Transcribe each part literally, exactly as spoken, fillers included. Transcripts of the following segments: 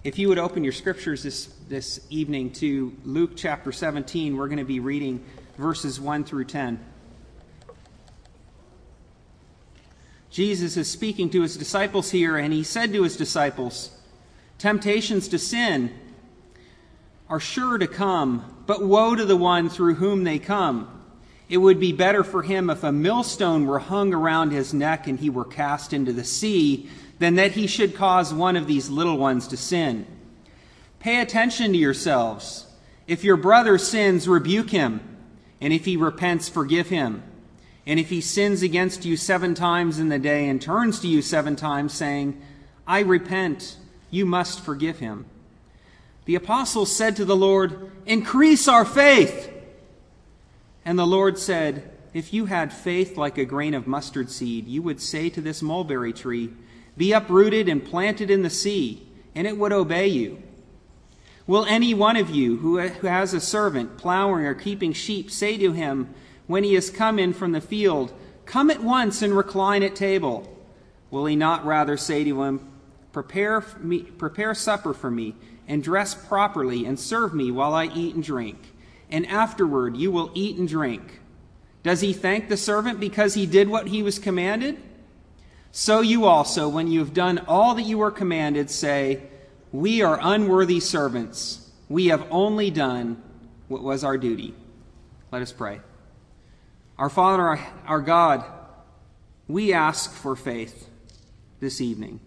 If you would open your scriptures this, this evening to Luke chapter seventeen, we're going to be reading verses one through ten. Jesus is speaking to his disciples here, and he said to his disciples, "Temptations to sin are sure to come, but woe to the one through whom they come. It would be better for him if a millstone were hung around his neck and he were cast into the sea, than that he should cause one of these little ones to sin. Pay attention to yourselves. If your brother sins, rebuke him, and if he repents, forgive him. And if he sins against you seven times in the day and turns to you seven times, saying, 'I repent,' you must forgive him." The apostles said to the Lord, "Increase our faith." And the Lord said, "If you had faith like a grain of mustard seed, you would say to this mulberry tree, 'Be uprooted and planted in the sea,' and it would obey you. Will any one of you who has a servant plowing or keeping sheep say to him, when he has come in from the field, 'Come at once and recline at table'? Will he not rather say to him, 'Prepare me, prepare supper for me, and dress properly, and serve me while I eat and drink, and afterward you will eat and drink'? Does he thank the servant because he did what he was commanded? So you also, when you have done all that you were commanded, say, 'We are unworthy servants. We have only done what was our duty.'" Let us pray. Our Father, our, our God, we ask for faith this evening.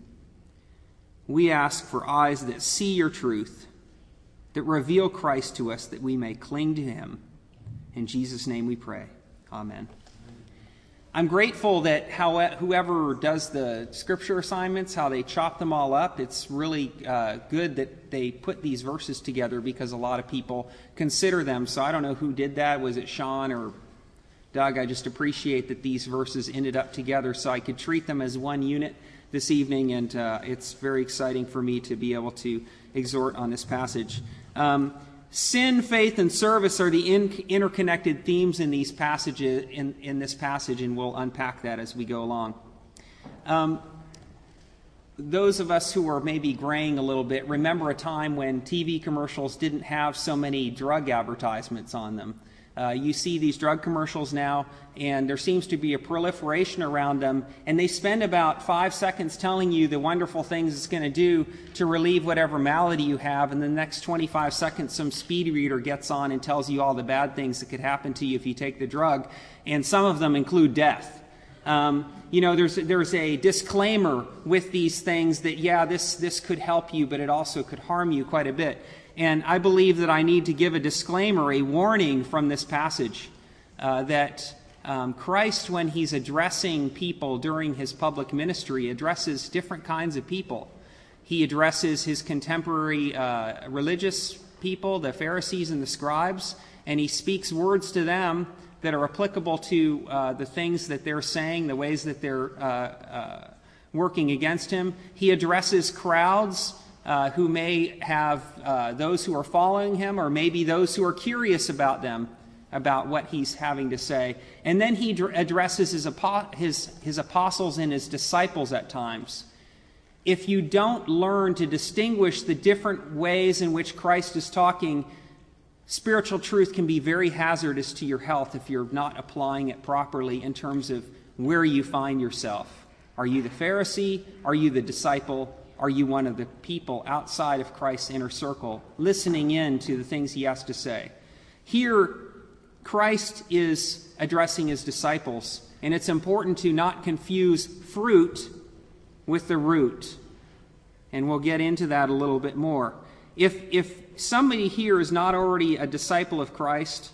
We ask for eyes that see your truth, that reveal Christ to us, that we may cling to him. In Jesus' name we pray. Amen. I'm grateful that how, whoever does the scripture assignments, how they chop them all up, it's really uh, good that they put these verses together because a lot of people consider them. So I don't know who did that. Was it Sean or Doug? I just appreciate that these verses ended up together so I could treat them as one unit this evening, and uh, it's very exciting for me to be able to exhort on this passage. Um, Sin, faith, and service are the in- interconnected themes in these passages, in, in this passage, and we'll unpack that as we go along. Um, those of us who are maybe graying a little bit remember a time when T V commercials didn't have so many drug advertisements on them. Uh, you see these drug commercials now, and there seems to be a proliferation around them, and they spend about five seconds telling you the wonderful things it's going to do to relieve whatever malady you have, and the next twenty-five seconds some speed reader gets on and tells you all the bad things that could happen to you if you take the drug, and some of them include death. Um, you know, there's there's a disclaimer with these things that, yeah, this, this could help you, but it also could harm you quite a bit. And I believe that I need to give a disclaimer, a warning from this passage, uh, that um, Christ, when he's addressing people during his public ministry, addresses different kinds of people. He addresses his contemporary uh, religious people, the Pharisees and the scribes, and he speaks words to them that are applicable to uh, the things that they're saying, the ways that they're uh, uh, working against him. He addresses crowds Uh, who may have uh, those who are following him, or maybe those who are curious about them, about what he's having to say. And then he dr- addresses his, apo- his, his apostles and his disciples at times. If you don't learn to distinguish the different ways in which Christ is talking, spiritual truth can be very hazardous to your health if you're not applying it properly in terms of where you find yourself. Are you the Pharisee? Are you the disciple? Are you one of the people outside of Christ's inner circle, listening in to the things he has to say? Here, Christ is addressing his disciples, and it's important to not confuse fruit with the root. And we'll get into that a little bit more. If, if somebody here is not already a disciple of Christ,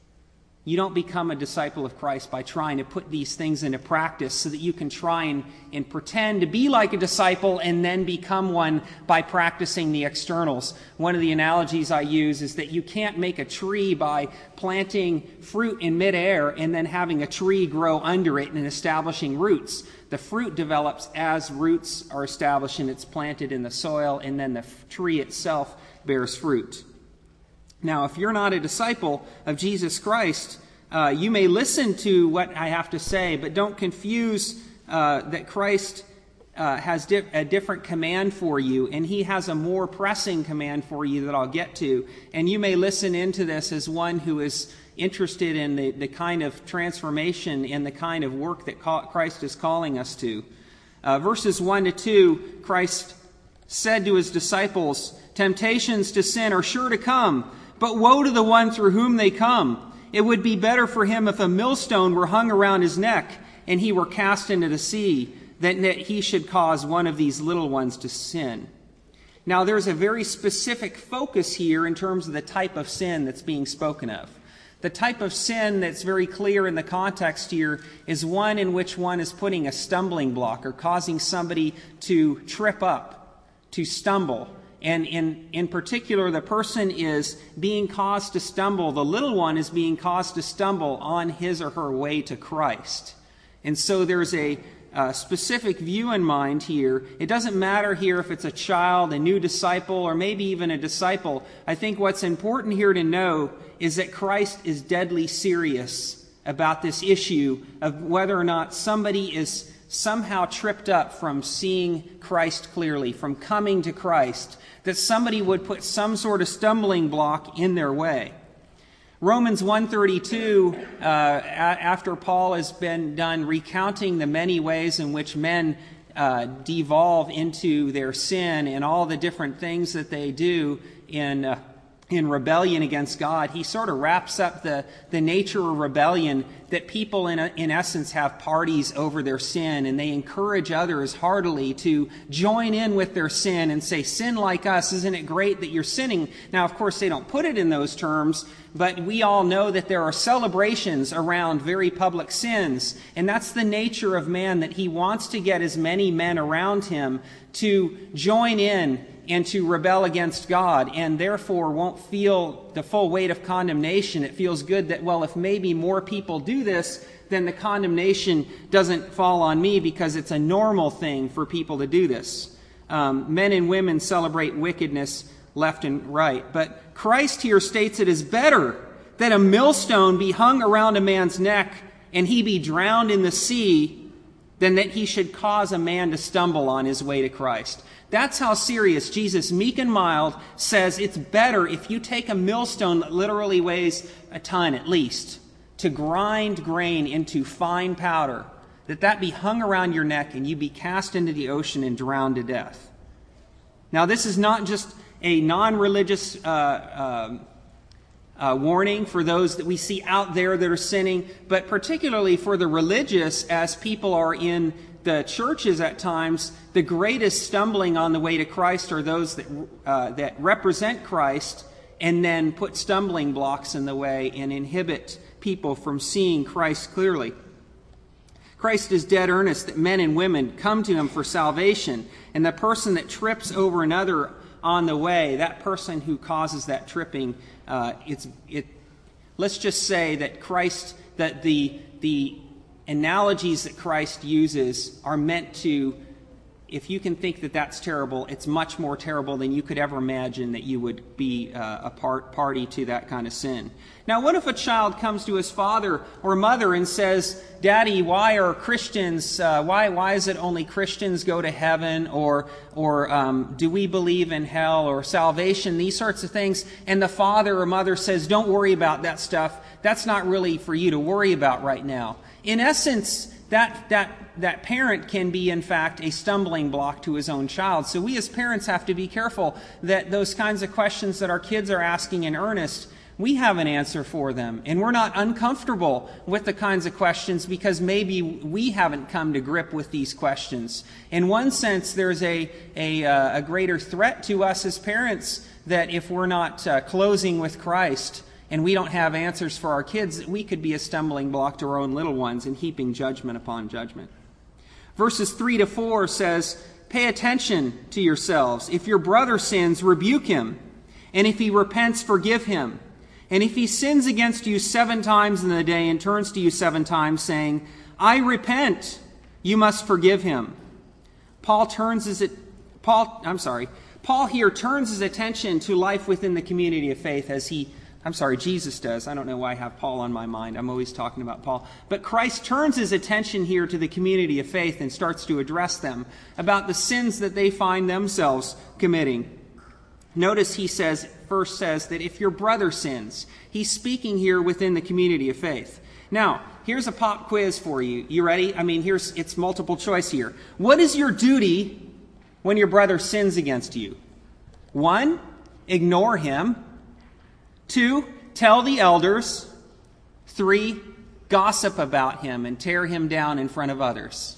you don't become a disciple of Christ by trying to put these things into practice so that you can try and, and pretend to be like a disciple and then become one by practicing the externals. One of the analogies I use is that you can't make a tree by planting fruit in midair and then having a tree grow under it and establishing roots. The fruit develops as roots are established and it's planted in the soil, and then the tree itself bears fruit. Now, if you're not a disciple of Jesus Christ, uh, you may listen to what I have to say, but don't confuse uh, that Christ uh, has di- a different command for you, and he has a more pressing command for you that I'll get to. And you may listen into this as one who is interested in the, the kind of transformation and the kind of work that Christ is calling us to. Uh, verses one to two, Christ said to his disciples, "Temptations to sin are sure to come, but woe to the one through whom they come. It would be better for him if a millstone were hung around his neck and he were cast into the sea, than that he should cause one of these little ones to sin." Now, there's a very specific focus here in terms of the type of sin that's being spoken of. The type of sin that's very clear in the context here is one in which one is putting a stumbling block or causing somebody to trip up, to stumble. And in, in particular, the person is being caused to stumble. The little one is being caused to stumble on his or her way to Christ. And so there's a uh, specific view in mind here. It doesn't matter here if it's a child, a new disciple, or maybe even a disciple. I think what's important here to know is that Christ is deadly serious about this issue of whether or not somebody is somehow tripped up from seeing Christ clearly, from coming to Christ, that somebody would put some sort of stumbling block in their way. Romans one thirty-two, uh, a- after Paul has been done recounting the many ways in which men uh, devolve into their sin and all the different things that they do in uh, in rebellion against God, he sort of wraps up the, the nature of rebellion, that people in, a, in essence have parties over their sin, and they encourage others heartily to join in with their sin and say, "Sin like us, isn't it great that you're sinning?" Now, of course, they don't put it in those terms, but we all know that there are celebrations around very public sins, and that's the nature of man, that he wants to get as many men around him to join in and to rebel against God, and therefore won't feel the full weight of condemnation. It feels good that, well, if maybe more people do this, then the condemnation doesn't fall on me because it's a normal thing for people to do this. Um, men and women celebrate wickedness left and right. But Christ here states it is better that a millstone be hung around a man's neck and he be drowned in the sea than that he should cause a man to stumble on his way to Christ. That's how serious Jesus, meek and mild, says it's better if you take a millstone that literally weighs a ton at least, to grind grain into fine powder, that that be hung around your neck and you be cast into the ocean and drowned to death. Now, this is not just a non-religious uh, uh, uh, warning for those that we see out there that are sinning, but particularly for the religious, as people are in the churches at times. The greatest stumbling on the way to Christ are those that uh, that represent Christ and then put stumbling blocks in the way and inhibit people from seeing Christ clearly. Christ is dead earnest that men and women come to him for salvation, and the person that trips over another on the way, that person who causes that tripping, uh, it's it. Let's just say that Christ, that the the analogies that Christ uses are meant to, if you can think that that's terrible, it's much more terrible than you could ever imagine that you would be uh, a part, party to that kind of sin. Now, what if a child comes to his father or mother and says, "Daddy, why are Christians, uh, why why is it only Christians go to heaven?" Or, or um, "Do we believe in hell?" Or salvation, these sorts of things. And the father or mother says, "Don't worry about that stuff. That's not really for you to worry about right now." In essence, that that that parent can be, in fact, a stumbling block to his own child. So we as parents have to be careful that those kinds of questions that our kids are asking in earnest, we have an answer for them. And we're not uncomfortable with the kinds of questions because maybe we haven't come to grip with these questions. In one sense, there's a, a, uh, a greater threat to us as parents that if we're not uh, closing with Christ, and we don't have answers for our kids, we could be a stumbling block to our own little ones and heaping judgment upon judgment. Verses three to four says, "Pay attention to yourselves. If your brother sins, rebuke him. And if he repents, forgive him. And if he sins against you seven times in the day and turns to you seven times, saying, 'I repent,' you must forgive him." Paul turns his, Paul, I'm sorry, Paul here turns his attention to life within the community of faith as he I'm sorry, Jesus does. I don't know why I have Paul on my mind. I'm always talking about Paul. But Christ turns his attention here to the community of faith and starts to address them about the sins that they find themselves committing. Notice he says, first says that if your brother sins, he's speaking here within the community of faith. Now, here's a pop quiz for you. You ready? I mean, here's it's multiple choice here. What is your duty when your brother sins against you? One, ignore him. Two, tell the elders. Three, gossip about him and tear him down in front of others.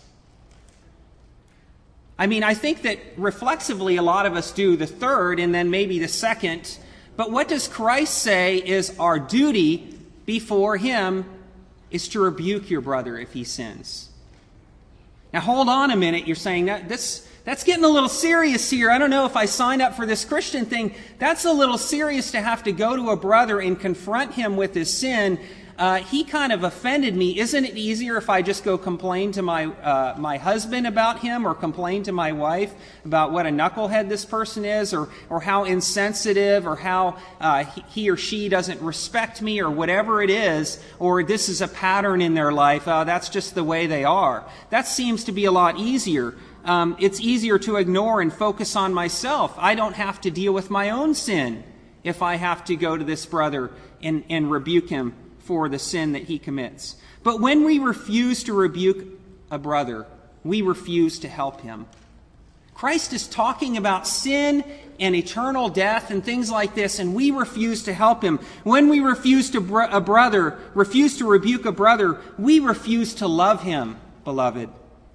I mean, I think that reflexively a lot of us do the third and then maybe the second. But what does Christ say is our duty before him is to rebuke your brother if he sins? Now hold on a minute. You're saying that this that's getting a little serious here. I don't know if I signed up for this Christian thing. That's a little serious to have to go to a brother and confront him with his sin. Uh, he kind of offended me. Isn't it easier if I just go complain to my uh, my husband about him, or complain to my wife about what a knucklehead this person is, or or how insensitive, or how uh, he, he or she doesn't respect me, or whatever it is, or this is a pattern in their life. Uh, that's just the way they are. That seems to be a lot easier. Um, it's easier to ignore and focus on myself. I don't have to deal with my own sin if I have to go to this brother and, and rebuke him for the sin that he commits. But when we refuse to rebuke a brother, we refuse to help him. Christ is talking about sin and eternal death and things like this, and we refuse to help him. When we refuse to br- a brother, refuse to rebuke a brother, we refuse to love him, beloved.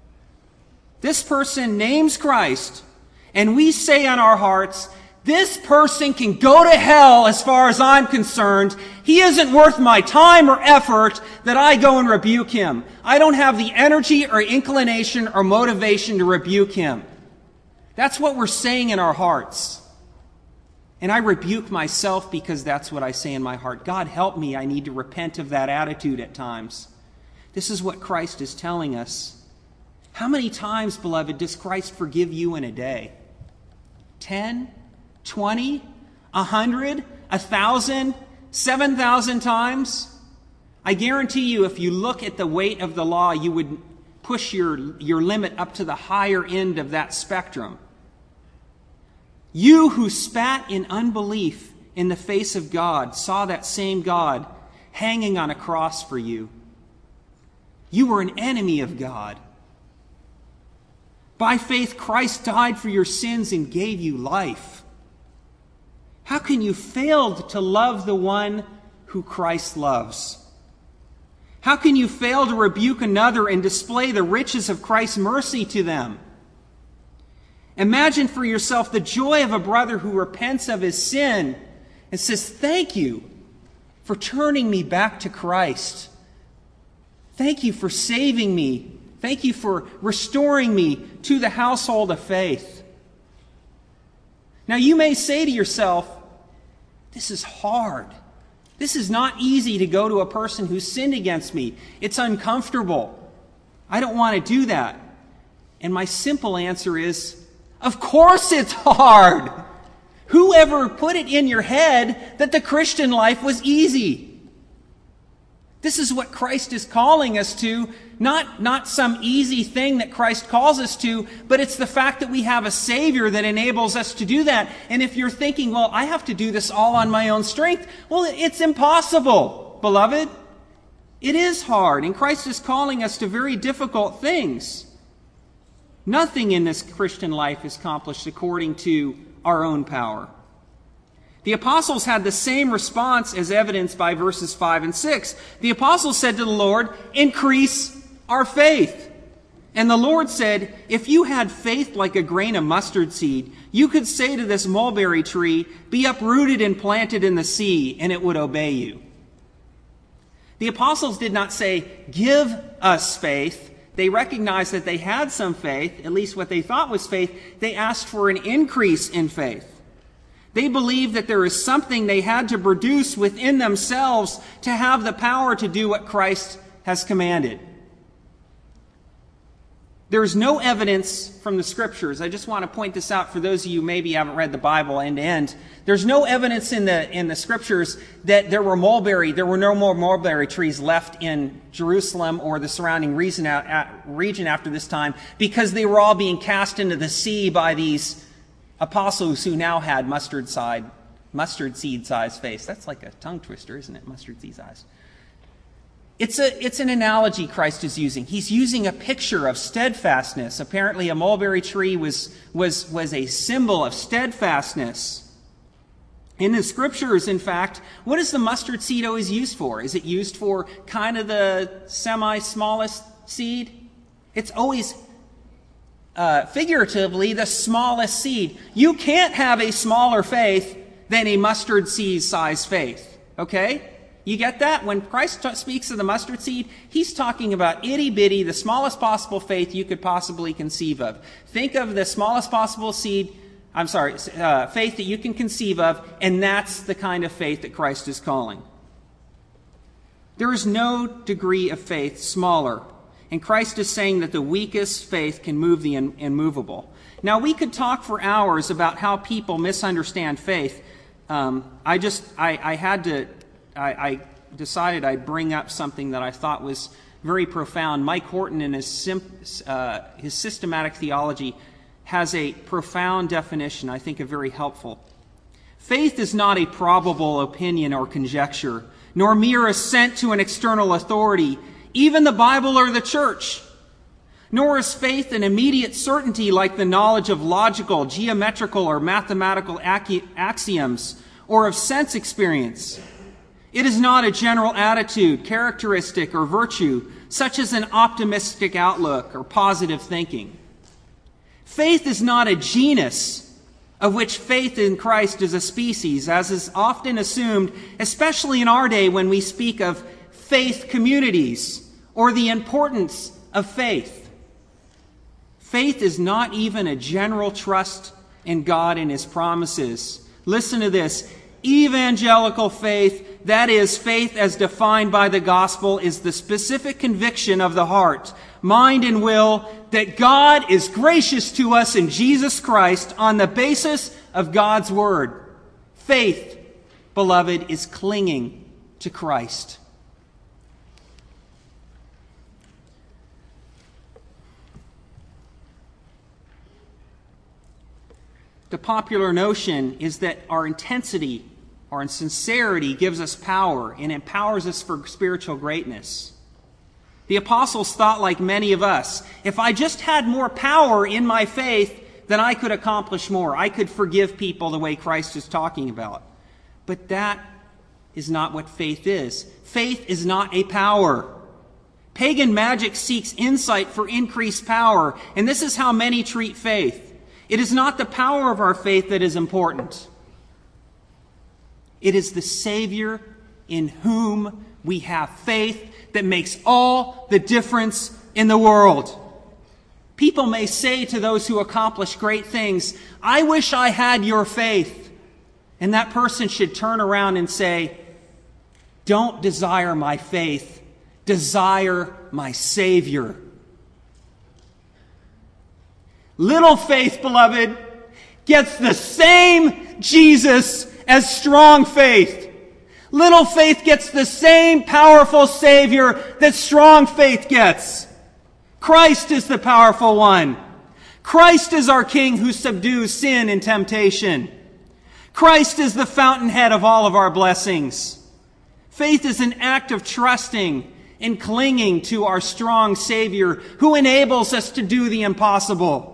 This person names Christ, and we say on our hearts, this person can go to hell as far as I'm concerned. He isn't worth my time or effort that I go and rebuke him. I don't have the energy or inclination or motivation to rebuke him. That's what we're saying in our hearts. And I rebuke myself because that's what I say in my heart. God help me, I need to repent of that attitude at times. This is what Christ is telling us. How many times, beloved, does Christ forgive you in a day? Ten? Twenty? A hundred? A thousand? Seven thousand times? I guarantee you, if you look at the weight of the law, you would push your, your limit up to the higher end of that spectrum. You who spat in unbelief in the face of God saw that same God hanging on a cross for you. You were an enemy of God. By faith, Christ died for your sins and gave you life. How can you fail to love the one who Christ loves? How can you fail to rebuke another and display the riches of Christ's mercy to them? Imagine for yourself the joy of a brother who repents of his sin and says, "Thank you for turning me back to Christ. Thank you for saving me. Thank you for restoring me to the household of faith." Now you may say to yourself, this is hard. This is not easy to go to a person who sinned against me. It's uncomfortable. I don't want to do that. And my simple answer is, of course it's hard. Whoever put it in your head that the Christian life was easy? This is what Christ is calling us to, not, not some easy thing that Christ calls us to, but it's the fact that we have a Savior that enables us to do that. And if you're thinking, well, I have to do this all on my own strength, well, it's impossible, beloved. It is hard, and Christ is calling us to very difficult things. Nothing in this Christian life is accomplished according to our own power. The apostles had the same response as evidenced by verses five and six. The apostles said to the Lord, "Increase our faith." And the Lord said, "If you had faith like a grain of mustard seed, you could say to this mulberry tree, 'Be uprooted and planted in the sea,' and it would obey you." The apostles did not say, "Give us faith." They recognized that they had some faith, at least what they thought was faith. They asked for an increase in faith. They believed that there is something they had to produce within themselves to have the power to do what Christ has commanded. There's no evidence from the Scriptures. I just want to point this out for those of you who maybe haven't read the Bible end to end. There's no evidence in the in the Scriptures that there were mulberry, there were no more mulberry trees left in Jerusalem or the surrounding region, region after this time, because they were all being cast into the sea by these apostles who now had mustard side, mustard seed size faith. That's like a tongue twister, isn't it? Mustard seed size. It's a it's an analogy Christ is using. He's using a picture of steadfastness. Apparently a mulberry tree was was was a symbol of steadfastness. In the Scriptures, in fact, what is the mustard seed always used for? Is it used for kind of the semi-smallest seed? It's always uh, figuratively the smallest seed. You can't have a smaller faith than a mustard seed size faith. Okay? You get that? When Christ t- speaks of the mustard seed, he's talking about itty-bitty, the smallest possible faith you could possibly conceive of. Think of the smallest possible seed, I'm sorry, uh, faith that you can conceive of, and that's the kind of faith that Christ is calling. There is no degree of faith smaller, and Christ is saying that the weakest faith can move the in- immovable. Now, we could talk for hours about how people misunderstand faith. Um, I just, I, I had to... I, I decided I'd bring up something that I thought was very profound. Mike Horton, in his, sim, uh, his systematic theology, has a profound definition, I think, a very helpful. Faith is not a probable opinion or conjecture, nor mere assent to an external authority, even the Bible or the church. Nor is faith an immediate certainty like the knowledge of logical, geometrical, or mathematical axioms, or of sense experience. It is not a general attitude, characteristic, or virtue, such as an optimistic outlook or positive thinking. Faith is not a genus, of which faith in Christ is a species, as is often assumed, especially in our day when we speak of faith communities or the importance of faith. Faith is not even a general trust in God and His promises. Listen to this. Evangelical faith, that is, faith as defined by the gospel, is the specific conviction of the heart, mind, and will that God is gracious to us in Jesus Christ on the basis of God's word. Faith, beloved, is clinging to Christ. The popular notion is that our intensity, our sincerity gives us power and empowers us for spiritual greatness. The apostles thought like many of us, if I just had more power in my faith, then I could accomplish more. I could forgive people the way Christ is talking about. But that is not what faith is. Faith is not a power. Pagan magic seeks insight for increased power, and this is how many treat faith. It is not the power of our faith that is important. It is the Savior in whom we have faith that makes all the difference in the world. People may say to those who accomplish great things, I wish I had your faith. And that person should turn around and say, don't desire my faith, desire my Savior. Little faith, beloved, gets the same Jesus as strong faith. Little faith gets the same powerful Savior that strong faith gets. Christ is the powerful one. Christ is our King who subdues sin and temptation. Christ is the fountainhead of all of our blessings. Faith is an act of trusting and clinging to our strong Savior who enables us to do the impossible.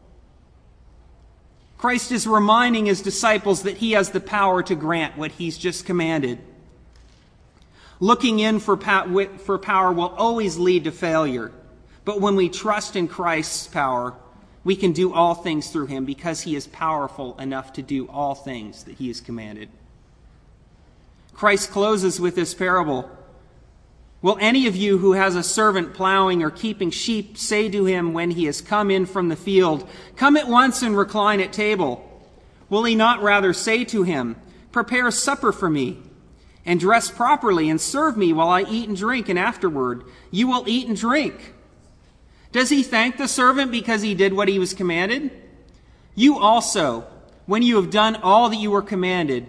Christ is reminding his disciples that he has the power to grant what he's just commanded. Looking in for power will always lead to failure. But when we trust in Christ's power, we can do all things through him because he is powerful enough to do all things that he has commanded. Christ closes with this parable. Will any of you who has a servant plowing or keeping sheep say to him when he has come in from the field, come at once and recline at table? Will he not rather say to him, prepare supper for me, and dress properly, and serve me while I eat and drink, and afterward you will eat and drink? Does he thank the servant because he did what he was commanded? You also, when you have done all that you were commanded,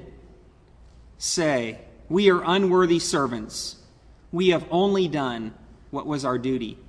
say, we are unworthy servants. We have only done what was our duty.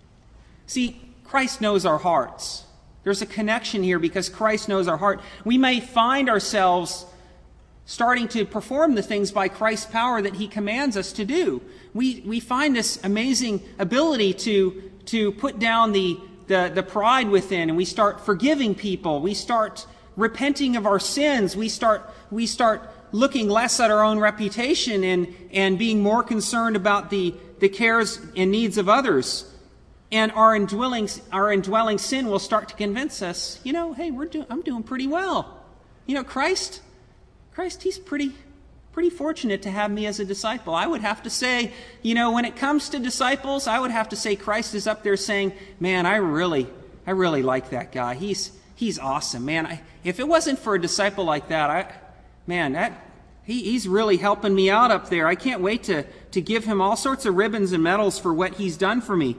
See, Christ knows our hearts. There's a connection here because Christ knows our heart. We may find ourselves starting to perform the things by Christ's power that he commands us to do. We we find this amazing ability to, to put down the, the, the pride within, and we start forgiving people. We start repenting of our sins. We start we start looking less at our own reputation and, and being more concerned about the, the cares and needs of others. And our indwelling, our indwelling sin will start to convince us, you know, hey, we're do- I'm doing pretty well. You know, Christ, Christ, he's pretty, pretty fortunate to have me as a disciple. I would have to say, you know, when it comes to disciples, I would have to say Christ is up there saying, man, I really, I really like that guy. He's, he's awesome, man. I, if it wasn't for a disciple like that, I, man, that he, he's really helping me out up there. I can't wait to, to give him all sorts of ribbons and medals for what he's done for me.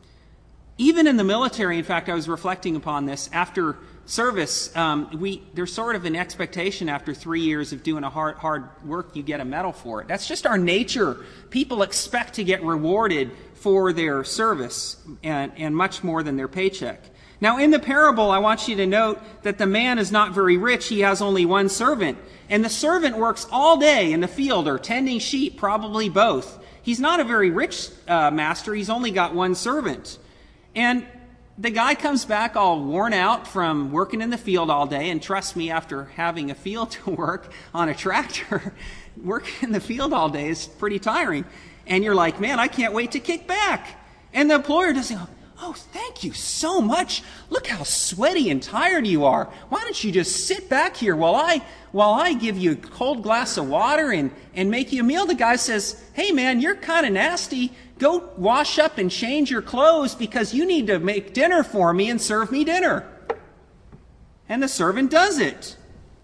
Even in the military, in fact, I was reflecting upon this. After service, um, we there's sort of an expectation after three years of doing a hard, hard work, you get a medal for it. That's just our nature. People expect to get rewarded for their service and, and much more than their paycheck. Now, in the parable, I want you to note that the man is not very rich. He has only one servant. And the servant works all day in the field or tending sheep, probably both. He's not a very rich uh, master. He's only got one servant. And the guy comes back all worn out from working in the field all day. And trust me, after having a field to work on a tractor, working in the field all day is pretty tiring. And you're like, man, I can't wait to kick back. And the employer doesn't go, oh, thank you so much. Look how sweaty and tired you are. Why don't you just sit back here while I while I give you a cold glass of water and, and make you a meal? The guy says, hey, man, you're kind of nasty. Go wash up and change your clothes because you need to make dinner for me and serve me dinner. And the servant does it.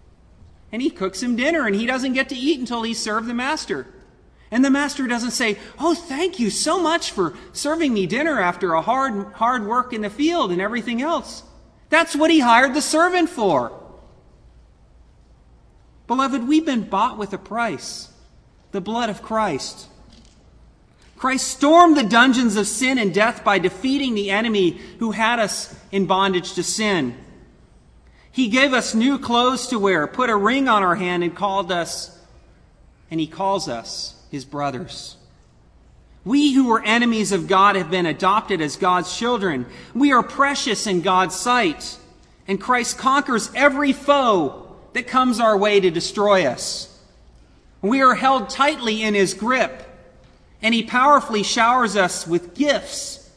And he cooks him dinner, and he doesn't get to eat until he's served the master. And the master doesn't say, oh, thank you so much for serving me dinner after a hard, hard work in the field and everything else. That's what he hired the servant for. Beloved, we've been bought with a price, the blood of Christ. Christ stormed the dungeons of sin and death by defeating the enemy who had us in bondage to sin. He gave us new clothes to wear, put a ring on our hand, and called us, and he calls us his brothers. We who were enemies of God have been adopted as God's children. We are precious in God's sight, and Christ conquers every foe that comes our way to destroy us. We are held tightly in his grip, and he powerfully showers us with gifts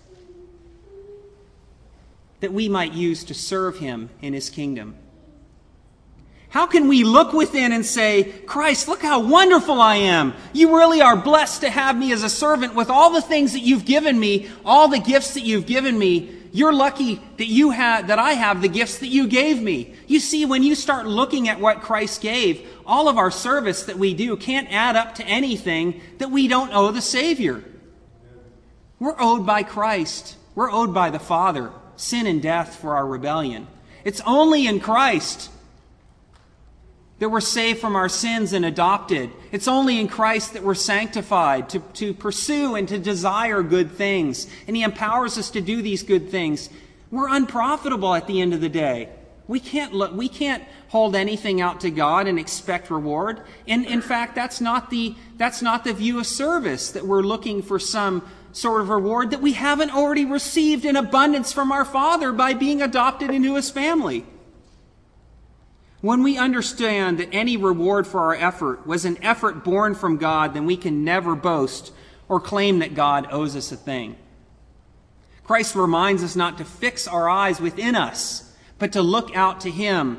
that we might use to serve him in his kingdom. How can we look within and say, Christ, look how wonderful I am. You really are blessed to have me as a servant with all the things that you've given me, all the gifts that you've given me. You're lucky that you have, that I have the gifts that you gave me. You see, when you start looking at what Christ gave, all of our service that we do can't add up to anything that we don't owe the Savior. We're owed by Christ. We're owed by the Father sin and death for our rebellion. It's only in Christ that we're saved from our sins and adopted. It's only in Christ that we're sanctified to, to pursue and to desire good things. And he empowers us to do these good things. We're unprofitable at the end of the day. We can't look, we can't hold anything out to God and expect reward. And in fact, that's not the that's not the view of service, that we're looking for some sort of reward that we haven't already received in abundance from our Father by being adopted into his family. When we understand that any reward for our effort was an effort born from God, then we can never boast or claim that God owes us a thing. Christ reminds us not to fix our eyes within us, but to look out to him.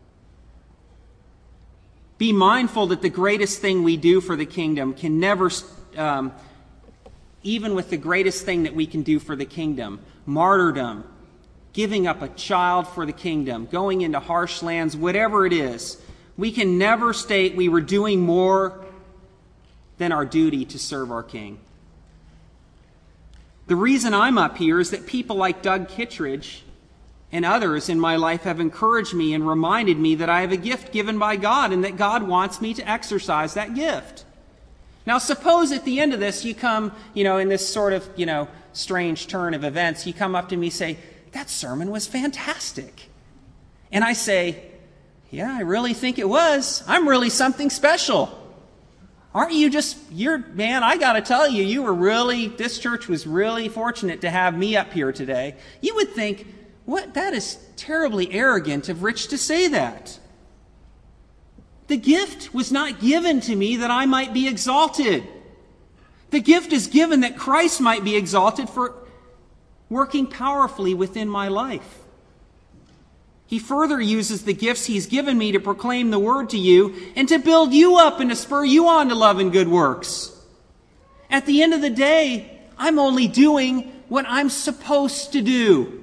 Be mindful that the greatest thing we do for the kingdom can never, um, even with the greatest thing that we can do for the kingdom, martyrdom, giving up a child for the kingdom, going into harsh lands, whatever it is, we can never state we were doing more than our duty to serve our King. The reason I'm up here is that people like Doug Kittredge and others in my life have encouraged me and reminded me that I have a gift given by God and that God wants me to exercise that gift. Now, suppose at the end of this you come, you know, in this sort of, you know, strange turn of events, you come up to me and say, that sermon was fantastic. And I say, yeah, I really think it was. I'm really something special. Aren't you just, you're, man, I got to tell you, you were really, this church was really fortunate to have me up here today. You would think, what, that is terribly arrogant of Rich to say that. The gift was not given to me that I might be exalted. The gift is given that Christ might be exalted for working powerfully within my life. He further uses the gifts he's given me to proclaim the word to you and to build you up and to spur you on to love and good works. At the end of the day, I'm only doing what I'm supposed to do.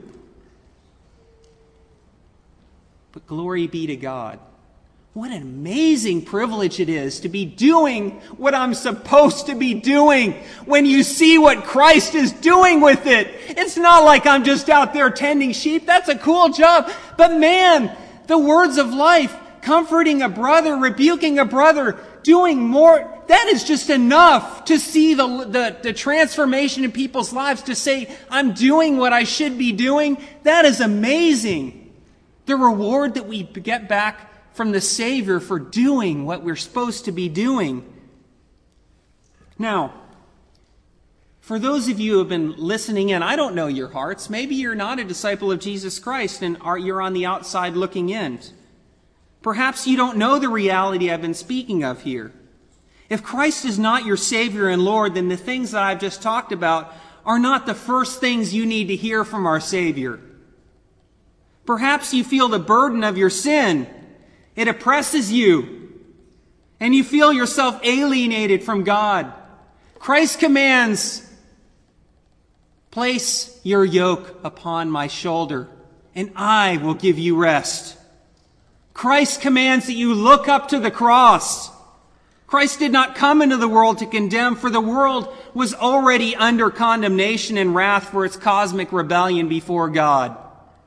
But glory be to God. What an amazing privilege it is to be doing what I'm supposed to be doing when you see what Christ is doing with it. It's not like I'm just out there tending sheep. That's a cool job. But man, the words of life, comforting a brother, rebuking a brother, doing more, that is just enough to see the, the, the transformation in people's lives, to say, I'm doing what I should be doing. That is amazing. The reward that we get back from the Savior for doing what we're supposed to be doing. Now, for those of you who have been listening in, I don't know your hearts. Maybe you're not a disciple of Jesus Christ and are, you're on the outside looking in. Perhaps you don't know the reality I've been speaking of here. If Christ is not your Savior and Lord, then the things that I've just talked about are not the first things you need to hear from our Savior. Perhaps you feel the burden of your sin. It oppresses you, and you feel yourself alienated from God. Christ commands, place your yoke upon my shoulder, and I will give you rest. Christ commands that you look up to the cross. Christ did not come into the world to condemn, for the world was already under condemnation and wrath for its cosmic rebellion before God.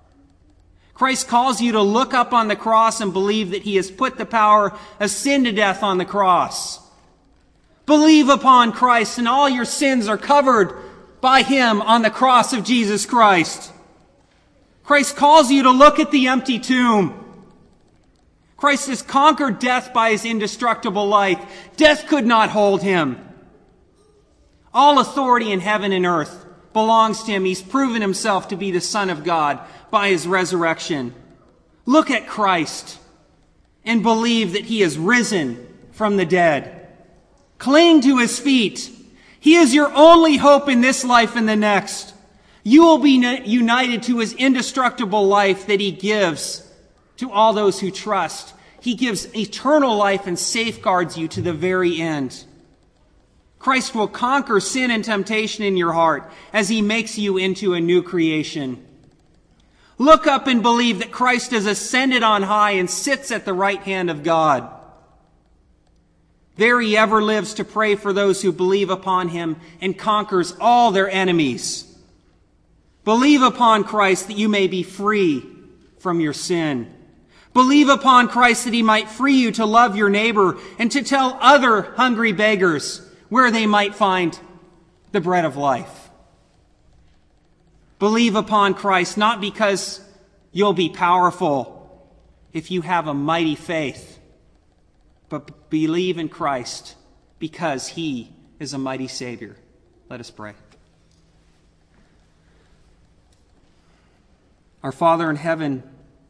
Christ calls you to look up on the cross and believe that he has put the power of sin to death on the cross. Believe upon Christ and all your sins are covered by him on the cross of Jesus Christ. Christ calls you to look at the empty tomb. Christ has conquered death by his indestructible life. Death could not hold him. All authority in heaven and earth belongs to him. He's proven himself to be the Son of God by his resurrection. Look at Christ and believe that he has risen from the dead. Cling to his feet. He is your only hope in this life and the next. You will be united to his indestructible life that he gives to all those who trust. He gives eternal life and safeguards you to the very end. Christ will conquer sin and temptation in your heart as he makes you into a new creation. Look up and believe that Christ has ascended on high and sits at the right hand of God. There he ever lives to pray for those who believe upon him and conquers all their enemies. Believe upon Christ that you may be free from your sin. Believe upon Christ that he might free you to love your neighbor and to tell other hungry beggars where they might find the bread of life. Believe upon Christ, not because you'll be powerful if you have a mighty faith, but believe in Christ because he is a mighty Savior. Let us pray. Our Father in heaven,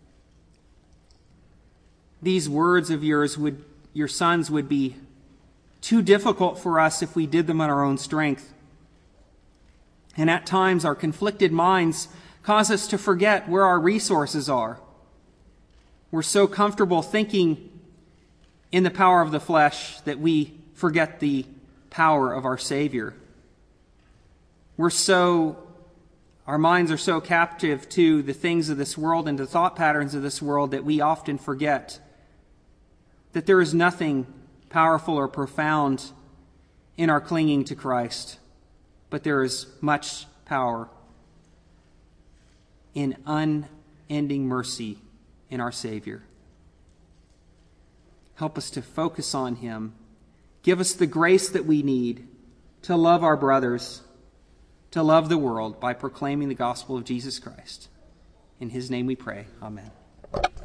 these words of yours would, your sons would be too difficult for us if we did them on our own strength. And at times our conflicted minds cause us to forget where our resources are. We're so comfortable thinking in the power of the flesh that we forget the power of our Savior. We're so, our minds are so captive to the things of this world and the thought patterns of this world that we often forget that there is nothing powerful or profound in our clinging to Christ, but there is much power, in unending mercy in our Savior. Help us to focus on him. Give us the grace that we need to love our brothers, to love the world by proclaiming the gospel of Jesus Christ. In his name we pray. Amen.